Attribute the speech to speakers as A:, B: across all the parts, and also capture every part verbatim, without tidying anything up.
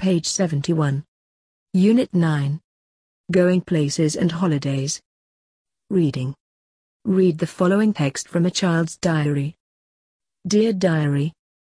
A: page seventy-one. Unit nine. Going Places and Holidays. Reading. Read the following text from a child's diary. Dear Diary,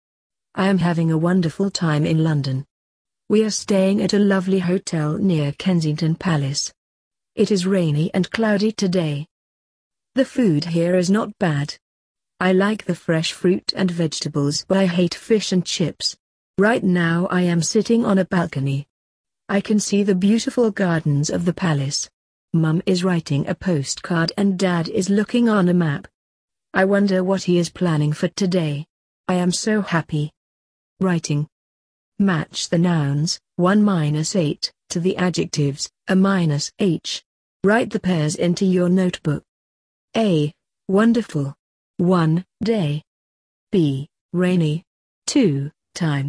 A: I am having a wonderful time in London. We are staying at a lovely hotel near Kensington Palace. It is rainy and cloudy today. The food here is not bad. I like the fresh fruit and vegetables, but I hate fish and chips. Right now I am sitting on a balcony. I can see the beautiful gardens of the palace. Mum is writing a postcard and Dad is looking on a map. I wonder what he is planning for today. I am so happy. Writing. Match the nouns, one minus eight, to the adjectives, a minus h. Write the pairs into your notebook. A. Wonderful. one. Day. B. Rainy. two. Time.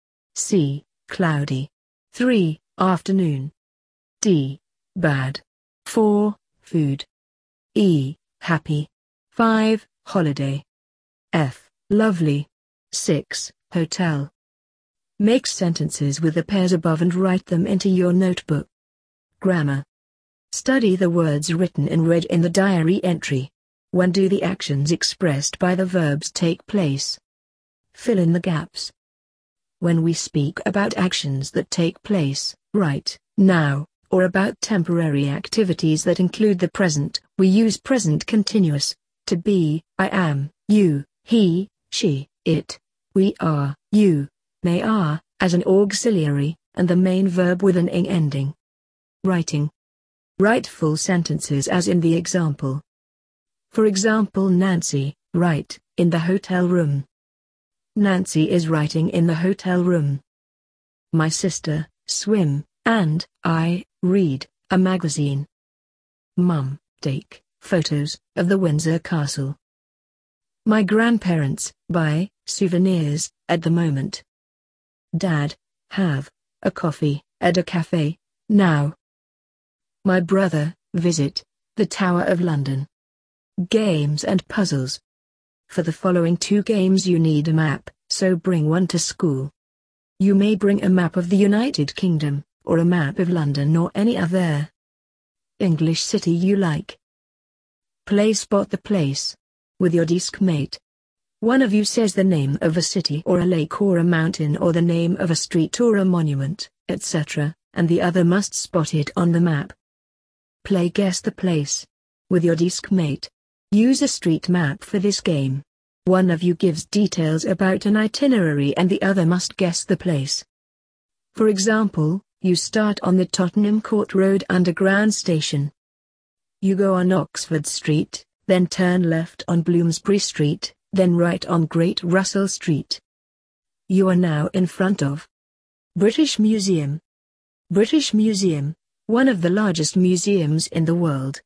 A: C. Cloudy. three. Afternoon. D. Bad. four. Food. E. Happy. five. Holiday. F. Lovely. six. Hotel. Make sentences with the pairs above and write them into your notebook. Grammar. Study the words written and read in the diary entry. When do the actions expressed by the verbs take place? Fill in the gaps. When we speak about actions that take place, right, now, or about temporary activities that include the present, we use present continuous, to be, I am, you, he, she, it, we are, you, they are, as an auxiliary, and the main verb with an ing ending. Writing. Write full sentences as in the example. For example, Nancy, write, in the hotel room. Nancy is writing in the hotel room. My sister, swim, and I, read, a magazine. Mum, take photos of the Windsor Castle. My grandparents, buy souvenirs, at the moment. Dad, have a coffee, at a cafe, now. My brother, visit the Tower of London. Games and puzzles. For the following two games you need a map, so bring one to school. You may bring a map of the United Kingdom, or a map of London or any other English city you like. Play Spot the Place with your desk mate. One of you says the name of a city or a lake or a mountain or the name of a street or a monument, et cetera, and the other must spot it on the map. Play Guess the Place with your desk mate. Use a street map for this game. One of you gives details about an itinerary and the other must guess the place. For example, you start on the Tottenham Court Road Underground station. You go on Oxford Street, then turn left on Bloomsbury Street, then right on Great Russell Street. You are now in front of British Museum. British Museum, one of the largest museums in the world,